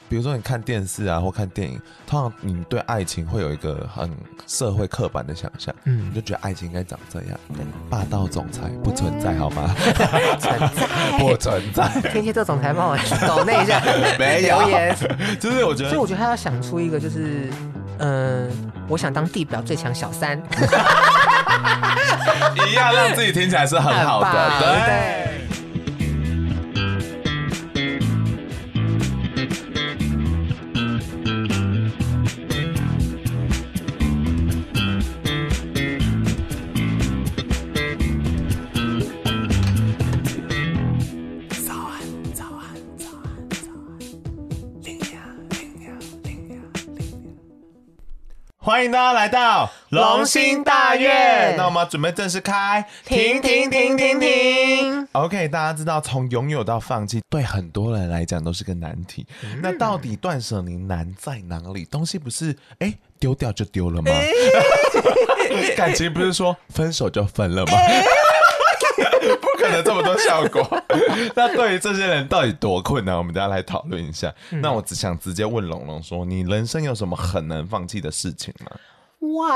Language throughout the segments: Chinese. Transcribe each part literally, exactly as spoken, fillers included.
比如说你看电视啊或看电影，通常你对爱情会有一个很社会刻板的想象，嗯，你就觉得爱情应该长这样，霸道总裁不存在好吗？ 存在不存在。 天蝎座总裁帮我抖那一下， 没有留言， 就是我觉得， 所以我觉得他要想出一个就是。嗯，我想当地表最强小三， 一样让自己听起来是很好的，对。欢迎大家来到龙兴大院， 那我们准备正式开， 停停停停停。 OK， 大家知道从拥有到放弃，对很多人来讲都是个难题。嗯、那到底断舍离难在哪里？东西不是哎丢掉就丢了吗？欸、感情不是说分手就分了吗？欸不可能这么多效果。那对于这些人到底多困难，我们大家来讨论一下。嗯、那我只想直接问龙龙说，你人生有什么很难放弃的事情吗？ 哇、wow ，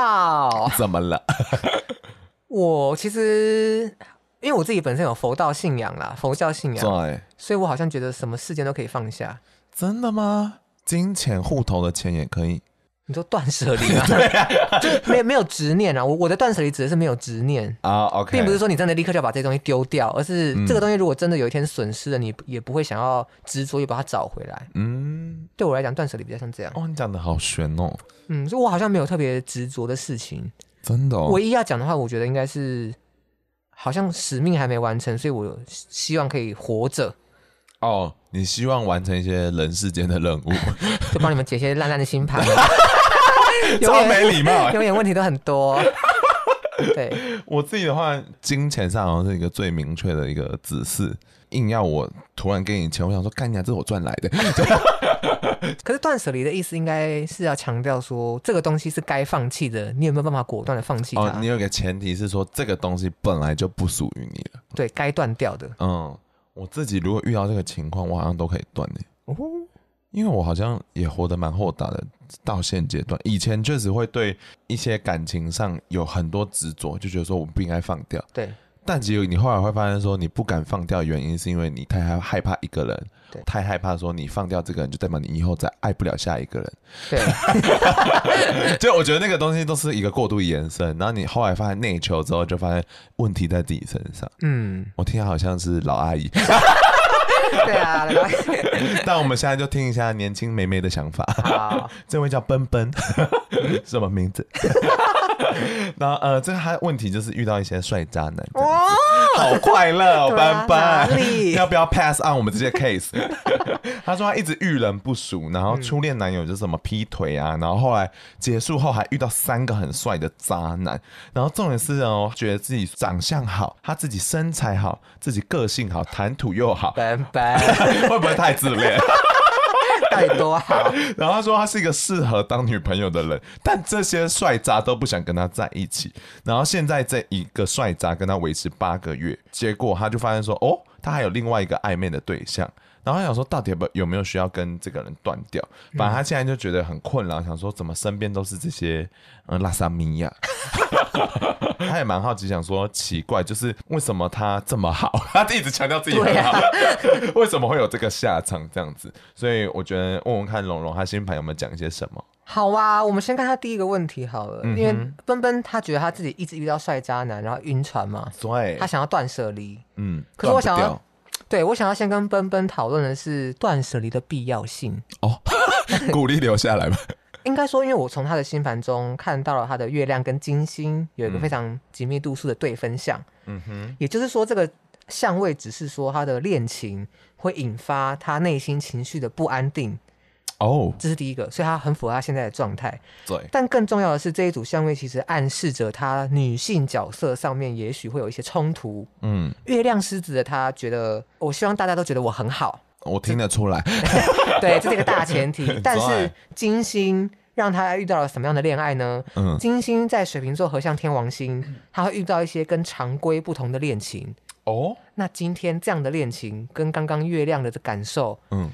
怎么了？ 我其实因为我自己本身有佛道信仰啦，佛教信仰，对，所以我好像觉得什么事件都可以放下。 真的吗？金钱户头的钱也可以？ 你说断舍离啊？对啊，就没有没有执念啊。我我的断舍离指的是没有执念啊、 oh, ，OK， 并不是说你真的立刻就要把这些东西丢掉，而是这个东西如果真的有一天损失了，你也不会想要执着于把它找回来。嗯，对我来讲，断舍离比较像这样。 哦，你讲的好玄哦。 嗯，所以我好像没有特别执着的事情。 真的哦。 唯一要讲的话，我觉得应该是，好像使命还没完成，所以我希望可以活着。 哦，你希望完成一些人世间的任务， 就帮你们解一些烂烂的星盘。 超没礼貌， 永远问题都很多。对， 我自己的话，金钱上好像是一个最明确的一个指示。硬要我突然给你钱，我想说，干你啊，这是我赚来的。 可是断舍离的意思应该是要强调说，这个东西是该放弃的，你有没有办法果断的放弃它？ 哦，你有个前提是说，这个东西本来就不属于你了。 对，该断掉的。 嗯，我自己如果遇到这个情况，我好像都可以断耶。哦。因为我好像也活得蛮豁达的，到现阶段，以前确实会对一些感情上有很多执着，就觉得说我不应该放掉。 对。 但其实你后来会发现说，你不敢放掉的原因是因为你太害怕一个人，太害怕说你放掉这个人，就代表你以后再爱不了下一个人。 对。 就我觉得那个东西都是一个过度延伸，然后你后来发现内求之后，就发现问题在自己身上。嗯。我听好像是老阿姨。 对啊， 但我们现在就听一下年轻妹妹的想法。好，这位叫奔奔，什么名字？然后呃，这个他问题就是遇到一些帅渣男，哦，好快乐哦，奔奔，要不要 pass on 我们这些 case？ 他说他一直遇人不淑，然后初恋男友就是什么劈腿啊，然后后来结束后还遇到三个很帅的渣男，然后重点是哦，觉得自己长相好，他自己身材好，自己个性好，谈吐又好， 奔奔会不会太自恋？ 到底多好？ 然后他说他是一个适合当女朋友的人，但这些帅渣都不想跟他在一起。然后现在这一个帅渣跟他维持八个月，结果他就发现说，哦，他还有另外一个暧昧的对象。然后他想说，到底有没有需要跟这个人断掉？反正他现在就觉得很困扰，想说怎么身边都是这些嗯拉萨米亚。他也蛮好奇，想说奇怪，就是为什么他这么好，他一直强调自己很好，啊、为什么会有这个下场这样子？所以我觉得问问看龙龙他星盘有没有讲一些什么。 好啊，我们先看他第一个问题好了，嗯、因为奔奔他觉得他自己一直遇到帅渣男，然后晕船嘛， 对， 他想要断舍离。嗯，可是我想要。对，我想要先跟奔奔讨论的是断舍离的必要性哦，鼓励留下来吧。 应该说，因为我从他的星盘中看到了他的月亮跟金星有一个非常紧密度数的对分相，嗯哼，也就是说，这个相位只是说他的恋情会引发他内心情绪的不安定。哦，这是第一个，所以他很符合他现在的状态。 对， 但更重要的是，这一组相位其实暗示着他女性角色上面也许会有一些冲突。嗯，月亮狮子的他觉得，我希望大家都觉得我很好， 我听得出来。 对，这是一个大前提。但是金星让他遇到了什么样的恋爱呢？嗯，金星在水瓶座合相天王星，他会遇到一些跟常规不同的恋情。哦，那今天这样的恋情跟刚刚月亮的感受，嗯。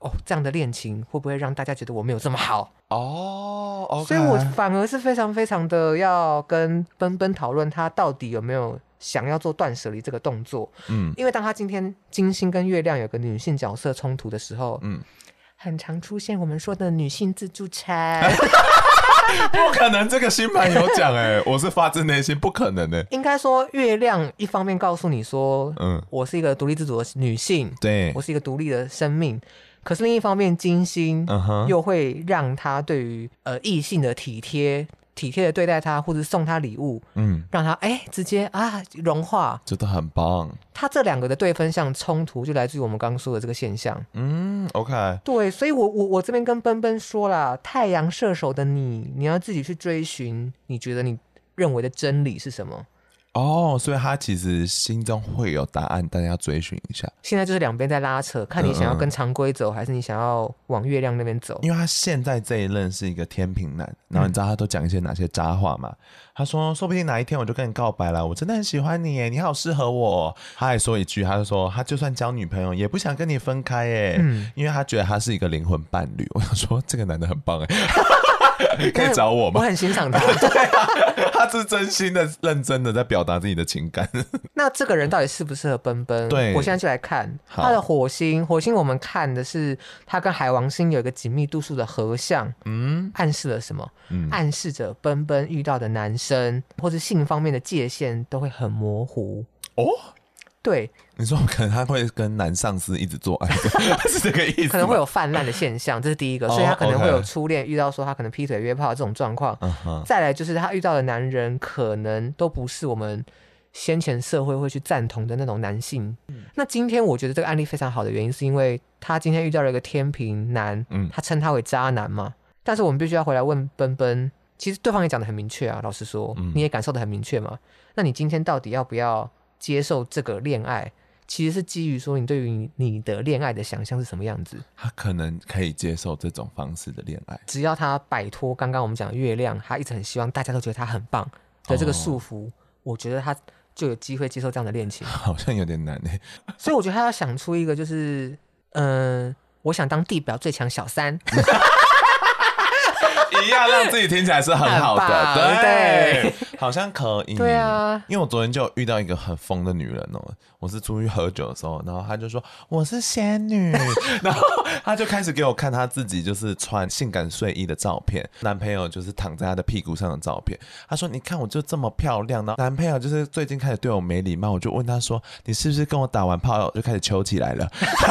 哦，这样的恋情会不会让大家觉得我没有这么好？ 哦、oh, okay. 所以我反而是非常非常的要跟奔奔讨论他到底有没有想要做断舍离这个动作。嗯，因为当他今天金星跟月亮有个女性角色冲突的时候，嗯，很常出现我们说的女性自助餐。 不可能，这个星盘有讲哎，我是发自内心不可能的。 应该说，月亮一方面告诉你说，嗯，我是一个独立自主的女性， 对， 我是一个独立的生命。可是另一方面，金星又会让他对于呃异性的体贴、体贴的对待他，或者送他礼物，嗯，让他哎直接啊融化， 觉得很棒。 他这两个的对分项冲突，就来自于我们刚刚说的这个现象。 嗯 ，OK， 对，所以我我我这边跟奔奔说啦，太阳射手的你，你要自己去追寻，你觉得你认为的真理是什么？ 哦，所以他其实心中会有答案，但要追寻一下。 现在就是两边在拉扯，看你想要跟常规走，嗯嗯还是你想要往月亮那边走。 因为他现在这一任是一个天秤男，然后你知道他都讲一些哪些渣话吗？嗯、他说，说不定哪一天我就跟你告白了，我真的很喜欢你耶，你好适合我。他还说一句，他就说他就算交女朋友也不想跟你分开耶，嗯、因为他觉得他是一个灵魂伴侣。我想说，这个男的很棒哎。可以找我吗？ 我很欣赏他。 对啊，他是真心的、认真的在表达自己的情感。 那这个人到底适不适合奔奔？ 对， 我现在就来看他的火星。火星我们看的是他跟海王星有一个紧密度数的合相，嗯，暗示了什么？嗯，暗示着奔奔遇到的男生或是性方面的界限都会很模糊。哦。对， 你说可能他会跟男上司一直做爱，是这个意思？ 可能会有泛滥的现象，这是第一个，所以他可能会有初恋遇到说他可能劈腿约炮这种状况。Uh-huh. 再来就是他遇到的男人可能都不是我们先前社会会去赞同的那种男性。嗯、那今天我觉得这个案例非常好的原因，是因为他今天遇到了一个天秤男，嗯、他称他为渣男嘛。但是我们必须要回来问奔奔，其实对方也讲得很明确啊，老实说，嗯、你也感受得很明确嘛。那你今天到底要不要接受这个恋爱，其实是基于说你对于你的恋爱的想象是什么样子。 他可能可以接受这种方式的恋爱， 只要他摆脱刚刚我们讲的月亮，他一直很希望大家都觉得他很棒的这个束缚，哦、我觉得他就有机会接受这样的恋情。 好像有点难耶。 所以我觉得他要想出一个就是，嗯、呃，我想当地表最强小三。 一样让自己听起来是很好的，对， 对， 好像可以。 对啊， 因为我昨天就遇到一个很疯的女人哦，我是出去喝酒的时候，然后她就说我是仙女，然后她就开始给我看她自己就是穿性感睡衣的照片，男朋友就是躺在她的屁股上的照片。她说你看我就这么漂亮，然后男朋友就是最近开始对我没礼貌，我就问她说你是不是跟我打完炮就开始揪起来了？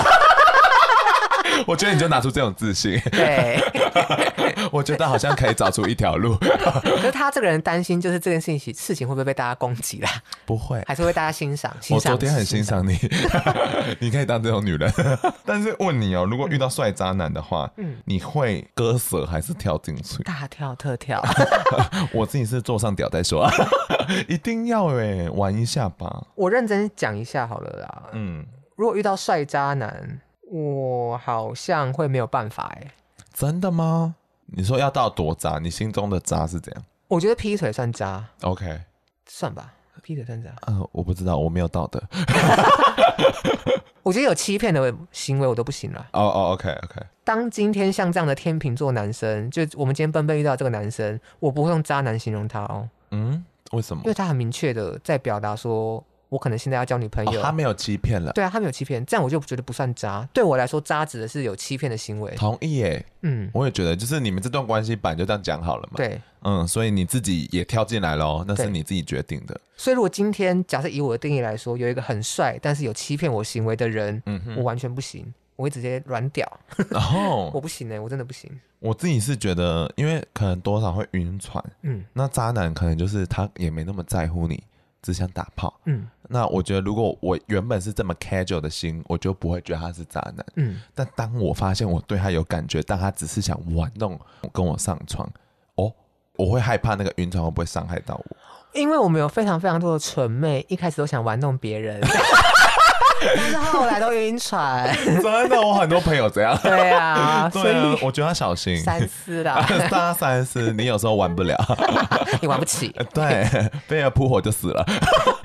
我觉得你就拿出这种自信， 对， 我觉得好像可以找出一条路。 可是他这个人担心，就是这件事情事情会不会被大家攻击啦？ 不会， 还是会大家欣赏。欣赏我昨天很欣赏你，你可以当这种女人。但是问你哦，如果遇到帅渣男的话，嗯，你会割舍还是跳进去？ 大跳特跳。 我自己是坐上屌再说，一定要哎，玩一下吧。 我认真讲一下好了啦。嗯，如果遇到帅渣男，我好像会没有办法哎。 真的吗？你说要到多渣？你心中的渣是怎样？ 我觉得劈腿算渣。 OK， 算吧，劈腿算渣。 呃，我不知道，我没有道德。 我觉得有欺骗的行为我都不行了。 哦哦 ，OK OK。 当今天像这样的天秤座男生，就我们今天奔奔遇到这个男生，我不会用渣男形容他哦。 嗯，为什么？ 因为他很明确的在表达说，我可能现在要交女朋友。 哦，他没有欺骗了。 对啊，他没有欺骗，这样我就觉得不算渣。对我来说，渣指的是有欺骗的行为。 同意耶。嗯，我也觉得，就是你们这段关系本来就这样讲好了嘛。 对， 嗯，所以你自己也跳进来咯，那是你自己决定的。 所以如果今天假设以我的定义来说，有一个很帅但是有欺骗我行为的人，嗯，我完全不行，我会直接软屌。然后我不行哎，我真的不行。 我自己是觉得，因为可能多少会晕船，嗯，那渣男可能就是他也没那么在乎你，只想打炮，嗯。那我觉得，如果我原本是这么 casual 的心，我就不会觉得他是渣男。嗯，但当我发现我对他有感觉，但他只是想玩弄跟我上床，哦，我会害怕那个晕船会不会伤害到我？ 因为我们有非常非常多的蠢妹，一开始都想玩弄别人。但是后来都晕船。 真的，我很多朋友这样。 对啊， 对啊，我觉得要小心三思啦。 大家三思，你有时候玩不了， 你玩不起。 对，被人扑火就死了。 他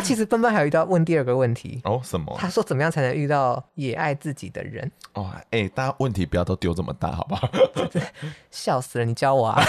他其实奔奔还有遇到问第二个问题哦，什么？ 他说怎么样才能遇到也爱自己的人？ 哦，哎、欸，大家问题不要都丢这么大，好不好？ 笑死了，你教我啊！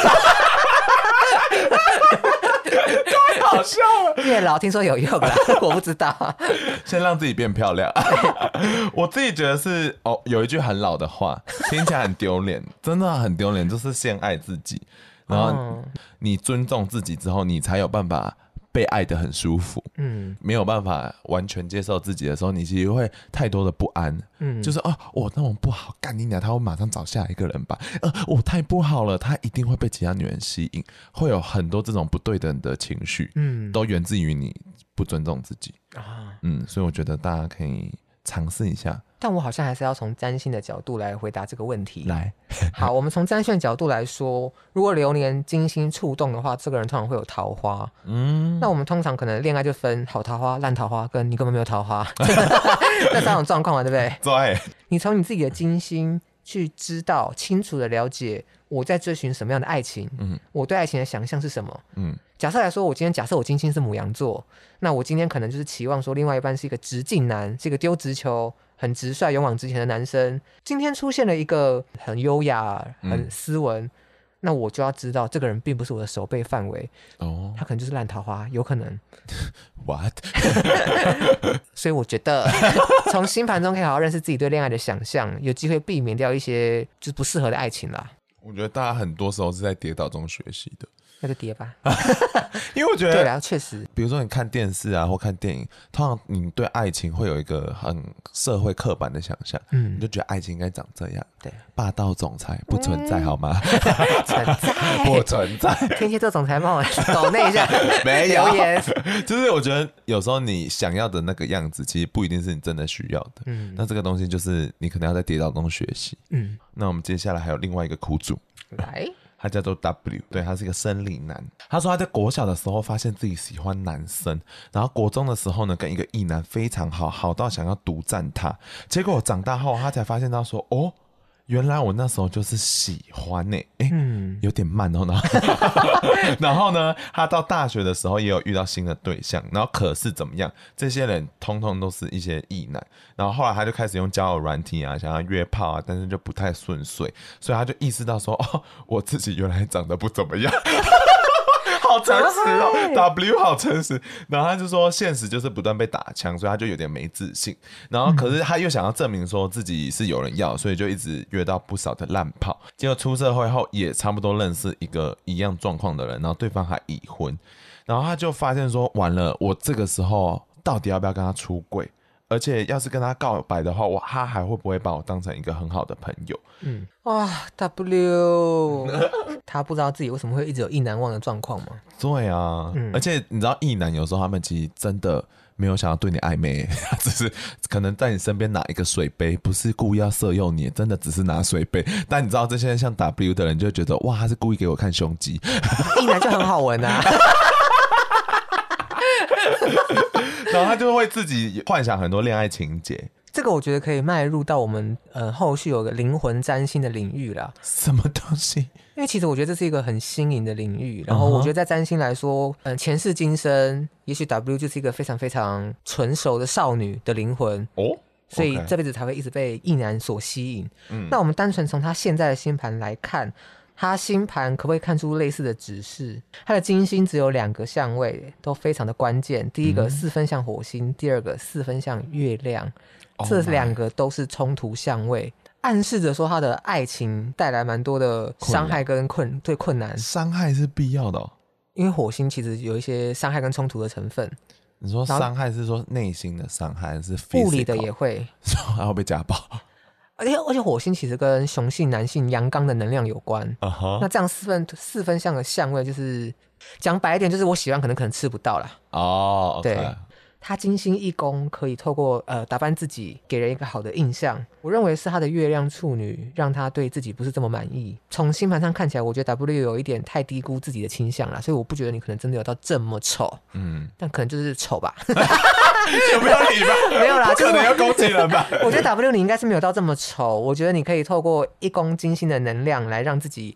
太好笑了。 月老听说有用啦，我不知道。 先让自己变漂亮。我自己觉得是哦，有一句很老的话，听起来很丢脸，真的很丢脸，就是先爱自己，然后你尊重自己之后，你才有办法被爱得很舒服。嗯，没有办法完全接受自己的时候，你其实会太多的不安。嗯，就是哦，我那么不好，干你娘，他会马上找下一个人吧？呃，我太不好了，他一定会被其他女人吸引，会有很多这种不对等的情绪。嗯，都源自于你不尊重自己啊。嗯，所以我觉得大家可以尝试一下。 但我好像还是要从占星的角度来回答这个问题。 来， 好，我们从占星的角度来说，如果流年金星触动的话，这个人通常会有桃花。嗯，那我们通常可能恋爱就分好桃花、烂桃花，跟你根本没有桃花那三种状况嘛，对不对？ 对。 你从你自己的金星去知道、清楚的了解我在追寻什么样的爱情，嗯，我对爱情的想象是什么，嗯。假设来说，我今天假设我金星是牡羊座，那我今天可能就是期望说，另外一半是一个直径男，是一个丢直球、很直率、勇往直前的男生。今天出现了一个很优雅、很斯文，嗯、那我就要知道这个人并不是我的手背范围哦，他可能就是烂桃花，有可能。 What？ 所以我觉得从星盘中可以好好认识自己对恋爱的想象，有机会避免掉一些就是不适合的爱情啦。 我觉得大家很多时候是在跌倒中学习的。 那就跌吧。 因为我觉得对啊，确实， 比如说你看电视啊或看电影，通常你对爱情会有一个很社会刻板的想象，嗯，你就觉得爱情应该长这样，对，霸道总裁不存在、嗯、好吗？ 存在不存在。 天蝎座总裁帮我抖那一下， 没有留言。 就是我觉得有时候你想要的那个样子，其实不一定是你真的需要的。嗯，那这个东西就是你可能要在跌倒中学习。嗯，那我们接下来还有另外一个苦主， 来。 他叫做 W， 对，他是一个生理男。他说他在国小的时候发现自己喜欢男生，然后国中的时候呢，跟一个异男非常好，好到想要独占他。结果长大后，他才发现到说，哦，原来我那时候就是喜欢呢、欸，哎、欸嗯，有点慢哦。然后，然后呢，他到大学的时候也有遇到新的对象，然后可是怎么样？这些人通通都是一些异男。然后后来他就开始用交友软体啊，想要约炮啊，但是就不太顺遂，所以他就意识到说，哦，我自己原来长得不怎么样。好诚实哦 ，W 好诚实。然后他就说，现实就是不断被打枪，所以他就有点没自信。然后可是他又想要证明说自己是有人要，所以就一直约到不少的烂炮。结果出社会后也差不多认识一个一样状况的人，然后对方还已婚。然后他就发现说，完了，我这个时候到底要不要跟他出柜？而且要是跟他告白的话，我他还会不会把我当成一个很好的朋友？嗯， 哇 ，W， 他不知道自己为什么会一直有意难忘的状况吗？ 对啊、嗯，而且你知道，意男有时候他们其实真的没有想要对你暧昧，他只是可能在你身边拿一个水杯，不是故意要色诱你，真的只是拿水杯。但你知道这些像 W 的人就会觉得，哇，他是故意给我看胸肌， 意男就很好闻啊。 然后他就会自己幻想很多恋爱情节。 这个我觉得可以迈入到我们呃后续有个灵魂占星的领域啦。 什么东西？ 因为其实我觉得这是一个很新颖的领域，然后我觉得在占星来说，嗯、呃，前世今生，也许 W 就是一个非常非常纯熟的少女的灵魂哦，所以这辈子才会一直被异男所吸引。嗯，那我们单纯从他现在的星盘来看。他星盘可不可以看出类似的指示？他的金星只有两个相位，都非常的关键。第一个四分像火星，嗯、第二个四分像月亮， oh、这两个都是冲突相位，暗示着说他的爱情带来蛮多的伤害跟困对困难。 伤害是必要的哦， 因为火星其实有一些伤害跟冲突的成分。 你说伤害是说内心的伤害，还是 physical？ 物理的也会， 说他会被家暴。 而且而且火星其实跟雄性、男性、阳刚的能量有关。Uh-huh. 那这样四分四分相的相位，就是讲白一点，就是我喜欢可能可能吃不到啦。 哦、oh, okay. 对，他金星一宫可以透过呃打扮自己，给人一个好的印象。我认为是他的月亮处女让他对自己不是这么满意。从星盘上看起来，我觉得 W 有一点太低估自己的倾向啦，所以我不觉得你可能真的有到这么丑。嗯，但可能就是丑吧。 有没有理吧？ 没有啦， 不可能要攻击人吧？ 我觉得 W 你应该是没有到这么丑，我觉得你可以透过一宫金星的能量来让自己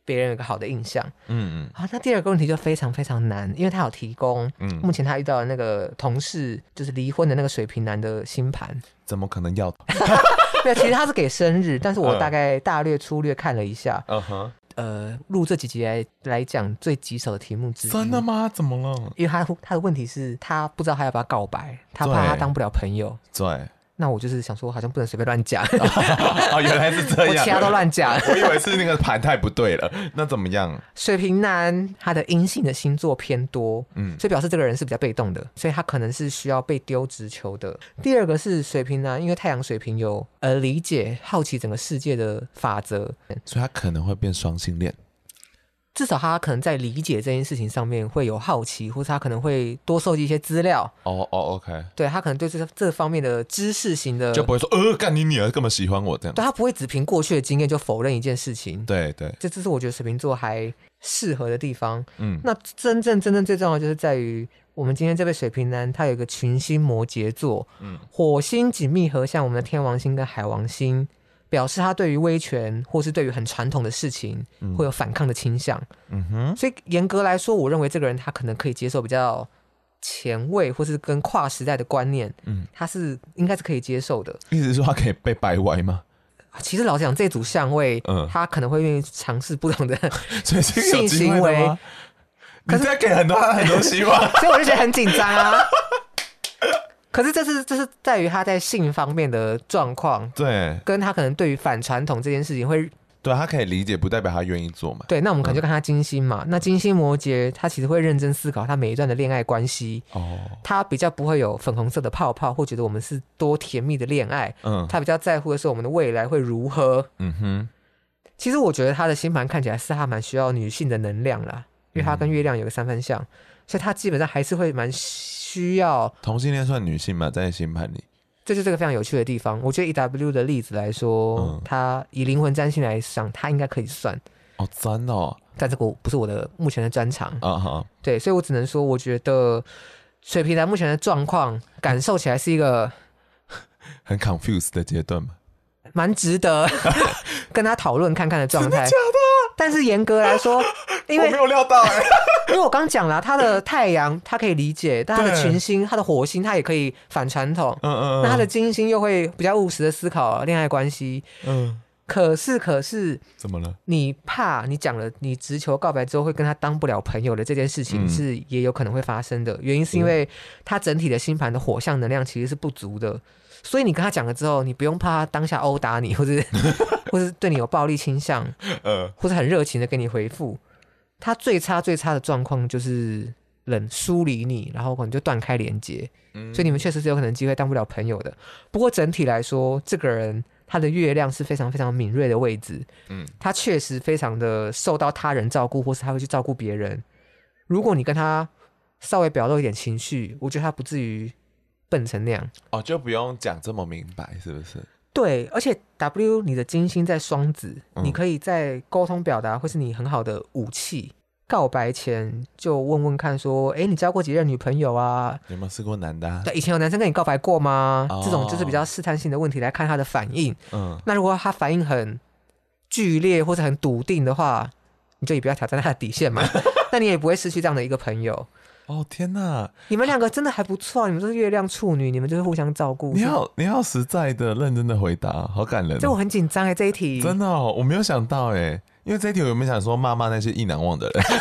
别人有个好的印象。 嗯嗯。 好，那第二个问题就非常非常难，因为他有提供，嗯，目前他遇到的那个同事就是离婚的那个水瓶男的星盘， 怎么可能要？ 对，其实他是给生日，但是我大概大略粗略看了一下，嗯哼。呃，录这几集来来讲最棘手的题目之一。 真的吗？怎么了？ 因为他他的问题是他不知道他要不要告白，他怕他当不了朋友。 对。 那我就是想说，好像不能随便乱讲。 哦，原来是这样。 我其他都乱讲。 我以为是那个盘太不对了。那怎么样？ 水瓶男他的阴性的星座偏多，嗯，所以表示这个人是比较被动的，所以他可能是需要被丢直球的。第二个是水瓶男，因为太阳水瓶有呃理解、好奇整个世界的法则， 所以他可能会变双性恋。 至少他可能在理解这件事情上面会有好奇，或者他可能会多收集一些资料。 哦哦 ，OK， 对，他可能对这这方面的知识型的， 就不会说呃，干你女儿根本喜欢我这样。 对，他不会只凭过去的经验就否认一件事情。 对对， 这这是我觉得水瓶座还适合的地方。嗯，那真正真正最重要的就是在于我们今天这位水瓶男，他有一个群星摩羯座，嗯，火星紧密合向我们的天王星跟海王星。表示他对于威权或是对于很传统的事情会有反抗的倾向。嗯哼，所以严格来说，我认为这个人他可能可以接受比较前卫或是跟跨时代的观念，嗯，他是应该是可以接受的。 意思是说他可以被掰歪吗？ 其实老实讲，这组相位，嗯，他可能会愿意尝试不同的性行为。 你在给很多很多希望， 所以我就觉得很紧张啊。可是这是这是在于他在性方面的状况， 对， 跟他可能对于反传统这件事情会， 对他可以理解，不代表他愿意做嘛。 对，那我们可能就看他金星嘛。嗯、那金星摩羯，他其实会认真思考他每一段的恋爱关系，哦，他比较不会有粉红色的泡泡，或觉得我们是多甜蜜的恋爱，嗯，他比较在乎的是我们的未来会如何。嗯哼，其实我觉得他的星盘看起来是他蛮需要女性的能量啦，因为他跟月亮有个三分相，所以他基本上还是会蛮需要。 同性恋算女性吗？在星盘里， 这就是这个非常有趣的地方。我觉得以 W 的例子来说，嗯、他以灵魂占星来想，他应该可以算。 哦，真的哦， 但这个不是我的目前的专长啊哈。 Uh-huh. 对，所以我只能说，我觉得水瓶男目前的状况感受起来是一个很 confused 的阶段嘛， 蛮值得跟他讨论看看的状态。 真的假的？ 但是严格来说，因为我没有料到哎、欸， 因为我刚讲了，他的太阳他可以理解，但他的群星、他的火星他也可以反传统。嗯嗯嗯。那他的金星又会比较务实的思考恋爱关系。嗯。可是可是怎么了？ 你怕你讲了你直球告白之后会跟他当不了朋友的这件事情是也有可能会发生的，原因是因为他整体的星盘的火象能量其实是不足的。所以你跟他讲了之后，你不用怕他当下殴打你，或者或是对你有暴力倾向，呃，或是很热情的给你回复。他最差最差的状况就是冷疏离你，然后可能就断开连接。嗯，所以你们确实是有可能机会当不了朋友的。不过整体来说，这个人他的月亮是非常非常敏锐的位置。嗯，他确实非常的受到他人照顾，或是他会去照顾别人。如果你跟他稍微表露一点情绪，我觉得他不至于笨成那样。 哦，就不用讲这么明白，是不是？ 对，而且 W 你的金星在双子、嗯、你可以在沟通表达会是你很好的武器。告白前就问问看说，哎，你交过几任女朋友啊？ 有没有试过男的、啊？ 对，以前有男生跟你告白过吗、哦、这种就是比较试探性的问题来看他的反应。嗯，那如果他反应很剧烈或者很笃定的话，你就也不要挑战他的底线嘛那你也不会失去这样的一个朋友。 哦天哪， 你们两个真的还不错，你们都是月亮处女，你们就是互相照顾。 你好，你好实在的、认真的回答，好感人、哦。 这我很紧张哎，这一题真的哦，我没有想到哎，因为这一题我有没有想说骂骂那些意难忘的人？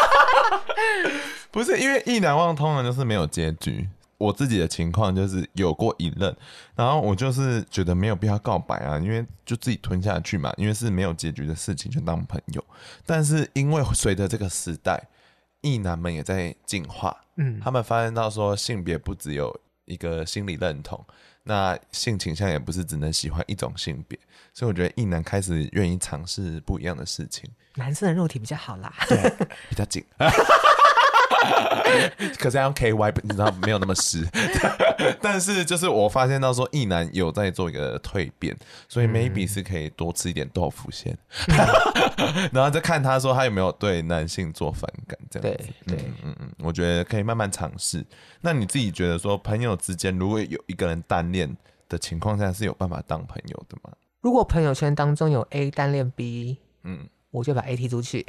不是，因为意难忘通常就是没有结局。我自己的情况就是有过一任，然后我就是觉得没有必要告白啊，因为就自己吞下去嘛，因为是没有结局的事情，就当朋友。但是因为随着这个时代，异男们也在进化，嗯，他们发现到说性别不只有一个心理认同，那性倾向也不是只能喜欢一种性别，所以我觉得异男开始愿意尝试不一样的事情。 男生的肉体比较好啦， 对，比较紧。可是要用 K Y 你知道没有那么湿但是就是我发现到说异男有在做一个蜕变，所以 maybe 是可以多吃一点豆腐先、嗯、然后再看他说他有没有对男性做反感这样子。对对，嗯嗯，我觉得可以慢慢尝试。那你自己觉得说朋友之间如果有一个人单恋的情况下是有办法当朋友的吗？ 如果朋友圈当中有 A 单恋 B， 嗯， 我就把 A 踢出去。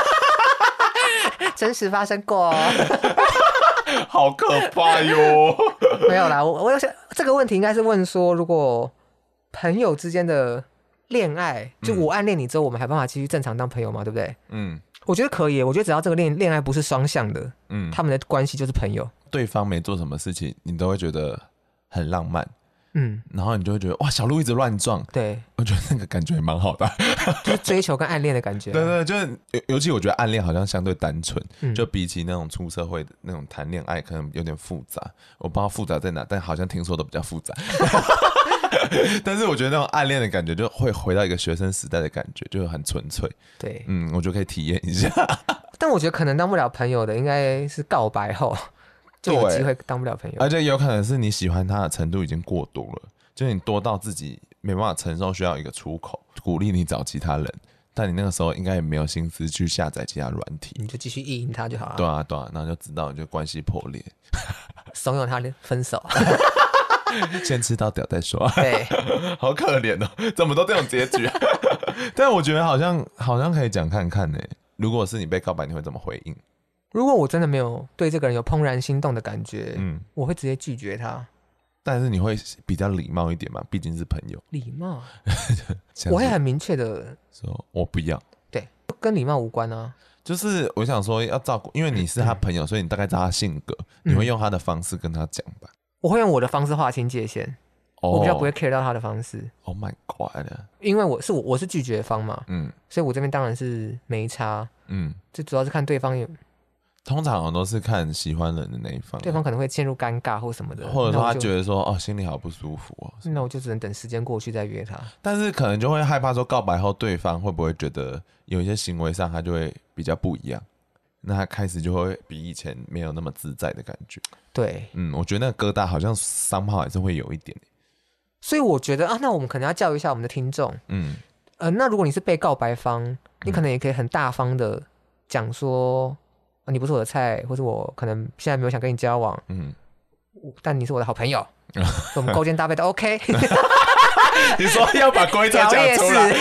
真实发生过哦。 好可怕哟！ 没有啦，我我想这个问题应该是问说，如果朋友之间的恋爱，就我暗恋你之后，我们还有办法继续正常当朋友吗？对不对？嗯，我觉得可以。我觉得只要这个恋恋爱不是双向的，嗯，他们的关系就是朋友。 对方没做什么事情，你都会觉得很浪漫。嗯，然后你就会觉得哇，小鹿一直乱撞， 对， 我觉得那个感觉也蛮好的， 就是追求跟暗恋的感觉、啊。 对对，就是尤其我觉得暗恋好像相对单纯、嗯，就比起那种出社会的那种谈恋爱，可能有点复杂。我不知道复杂在哪，但好像听说的比较复杂。但是我觉得那种暗恋的感觉，就会回到一个学生时代的感觉，就很纯粹。 对， 嗯，我就可以体验一下。 但我觉得可能当不了朋友的，应该是告白后。就有机会当不了朋友， 而且有可能是你喜欢他的程度已经过多了，就是你多到自己没办法承受，需要一个出口，鼓励你找其他人，但你那个时候应该也没有心思去下载其他软体， 你就继续意淫他就好了。 对啊，对啊，然后就知道就关系破裂， 怂恿他分手， 先吃到屌再说。 对， 好可怜哦，怎么都这种结局、啊？但我觉得好像好像可以讲看看呢、欸。如果是你被告白，你会怎么回应？ 如果我真的没有对这个人有怦然心动的感觉，嗯，我会直接拒绝他。 但是你会比较礼貌一点嘛，毕竟是朋友。 礼貌，我会很明确的说，我不要。 对，跟礼貌无关啊。 就是我想说要照顾，因为你是他朋友，嗯、所以你大概知道他性格，你会用他的方式跟他讲吧。 我会用我的方式划清界限，哦、我比较不会 care 到他的方式。 Oh my god！ 因为我是我我是拒绝方嘛，嗯，所以我这边当然是没差，嗯，最主要是看对方有。 通常都是看喜欢人的那一方， 对方可能会陷入尴尬或什么的， 或者说他觉得说哦心里好不舒服哦， 那我就只能等时间过去再约他。 但是可能就会害怕说告白后对方会不会觉得有一些行为上他就会比较不一样，那他开始就会比以前没有那么自在的感觉。 对， 嗯，我觉得那个疙瘩好像somehow还是会有一点。 所以我觉得啊，那我们可能要教育一下我们的听众，嗯，呃，那如果你是被告白方，你可能也可以很大方的讲说。你不是我的菜，或是我可能现在没有想跟你交往，嗯，但你是我的好朋友，我们勾肩搭背都 OK。 你说要把规则讲出来，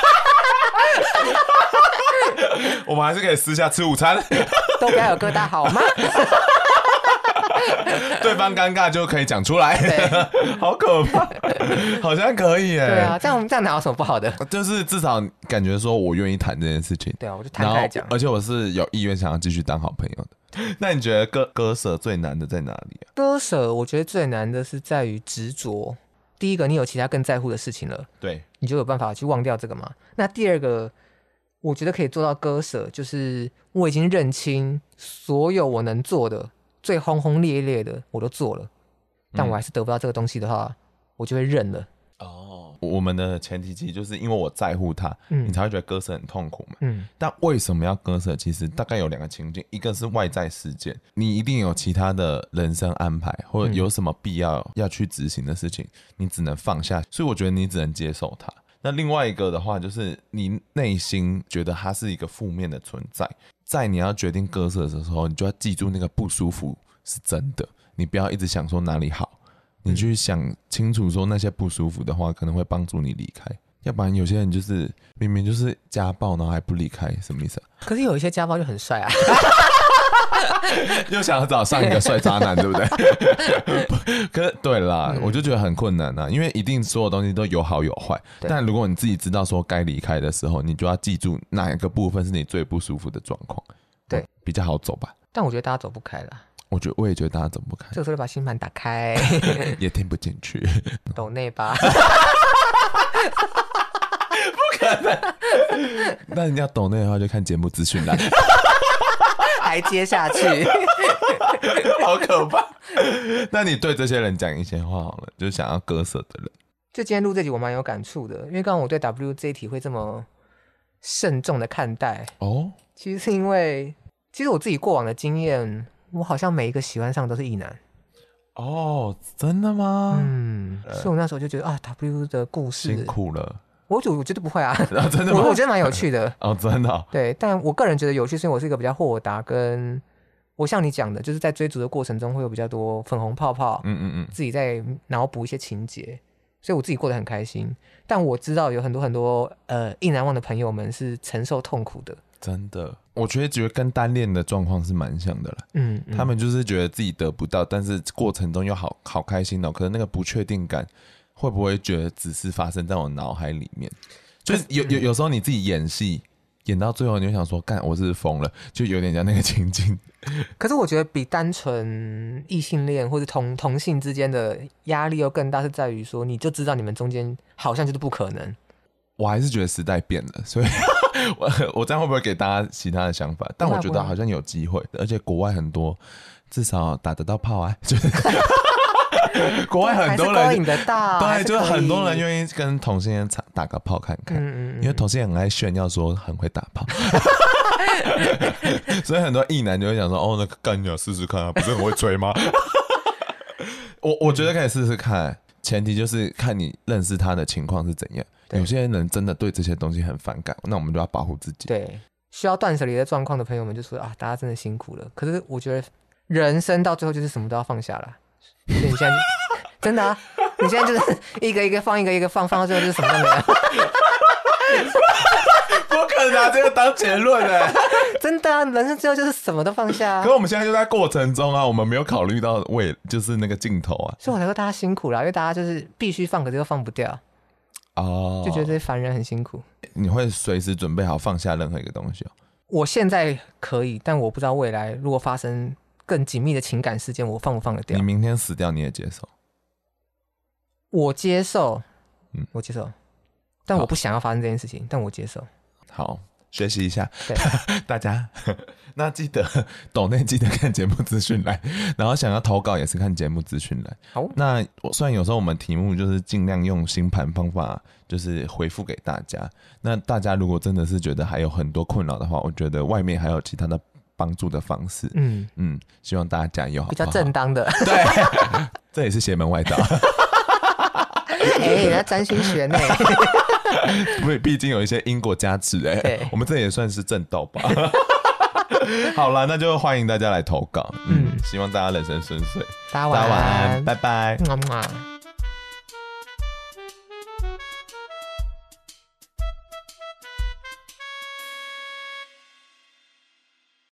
我们还是可以私下吃午餐， 都不要有疙瘩好吗？ 对方尴尬就可以讲出来，好可怕，好像可以耶。 对啊，这样这样哪有什么不好的？ 就是至少感觉说我愿意谈这件事情。 对啊，我就摊开讲， 而且我是有意愿想要继续当好朋友的。那你觉得割割舍最难的在哪里啊？ 割舍，我觉得最难的是在于执着。第一个，你有其他更在乎的事情了， 对， 你就有办法去忘掉这个嘛。那第二个，我觉得可以做到割舍，就是我已经认清所有我能做的。最轰轰烈烈的我都做了，但我还是得不到这个东西的话，嗯、我就会认了。 哦，我们的前提其实就是因为我在乎他，嗯、你才会觉得割舍很痛苦嘛。嗯，但为什么要割舍？其实大概有两个情境，一个是外在事件，你一定有其他的人生安排，或者有什么必要要去执行的事情，你只能放下，所以我觉得你只能接受它。那另外一个的话，就是你内心觉得它是一个负面的存在。在你要决定割舍的时候，你就要记住那个不舒服是真的，你不要一直想说哪里好，你去想清楚说那些不舒服的话可能会帮助你离开，要不然有些人就是明明就是家暴然后还不离开，什么意思啊？ 可是有一些家暴就很帅啊。 又想要找上一个帅渣男，对不对？可是对啦、嗯，我就觉得很困难啊，因为一定所有东西都有好有坏。但如果你自己知道说该离开的时候，你就要记住哪一个部分是你最不舒服的状况， 对， 比较好走吧。 但我觉得大家走不开啦。 我觉得我也觉得大家走不开。 这个时候就把星盘打开， 也听不进去。 抖内吧。 不可能。那你要抖内的话，就看节目资讯栏。 还接下去。 好可怕。那你对这些人讲一些话好了，就是想要割舍的人。 就今天录这集我蛮有感触的，因为刚刚我对 W 这一题会这么慎重的看待哦，其实是因为其实我自己过往的经验，我好像每一个喜欢上都是异男。 哦，真的吗？ 嗯，所以我那时候就觉得啊 W 的故事辛苦了。 我我觉得不会啊， 啊真的吗？ 我我觉得蛮有趣的。 哦，真的、哦。 对，但我个人觉得有趣，是因为我是一个比较豁达，跟我像你讲的，就是在追逐的过程中会有比较多粉红泡泡，嗯嗯嗯，自己在脑补一些情节。 所以我自己过得很开心。但我知道有很多很多呃意难忘的朋友们是承受痛苦的。 真的，我觉得觉得跟单恋的状况是蛮像的啦。 嗯, 嗯， 他们就是觉得自己得不到，但是过程中又好好开心哦。可是那个不确定感，会不会觉得只是发生在我脑海里面？就是有有有时候你自己演戏演到最后，你就想说，干，我是疯了，就有点像那个情境。 可是我觉得比单纯异性恋或者同同性之间的压力又更大，是在于说，你就知道你们中间好像就是不可能。 我还是觉得时代变了，所以我我这样会不会给大家其他的想法？但我觉得好像有机会，而且国外很多至少打得到炮啊，就是国外很多人勾引得到， 对，就是很多人愿意跟同性恋打个炮看看，嗯嗯，因为同性恋很爱炫耀说很会打炮，所以很多异男就会想说，哦，那干你要试试看啊，不是很会吹吗？我我觉得可以试试看，前提就是看你认识他的情况是怎样。有些人真的对这些东西很反感，那我们就要保护自己。 对，需要断舍离的状况的朋友们就说啊，大家真的辛苦了。可是我觉得人生到最后就是什么都要放下了。所以你现在真的啊，你现在就是一个一个放，一个一个放，放到最后就是什么都没有。 不可能拿这个当结论哎、欸！ 真的啊，人生最后就是什么都放下、啊。 可是我们现在就在过程中啊，我们没有考虑到未就是那个尽头啊。 所以我才说大家辛苦啦，因为大家就是必须放，可是又放不掉。哦，就觉得这些凡人很辛苦。 你会随时准备好放下任何一个东西哦？ 我现在可以，但我不知道未来如果发生更紧密的情感事件，我放不放得掉？ 你明天死掉你也接受？ 我接受，嗯，我接受，但我不想要发生这件事情，但我接受。 好，学习一下，对大家。那记得抖内记得看节目资讯栏，然后想要投稿也是看节目资讯栏。 好， 那虽然有时候我们题目就是尽量用星盘方法，就是回复给大家。那大家如果真的是觉得还有很多困扰的话，我觉得外面还有其他的帮助的方式。嗯嗯，希望大家加油好不好， 比较正当的。 对，这也是邪门歪道。 哎、欸，那占星学呢？ 毕竟有一些因果加持哎、欸，我们这也算是正道吧。好了，那就欢迎大家来投稿。嗯，希望大家人生顺遂。 大家晚安， 拜拜。 么么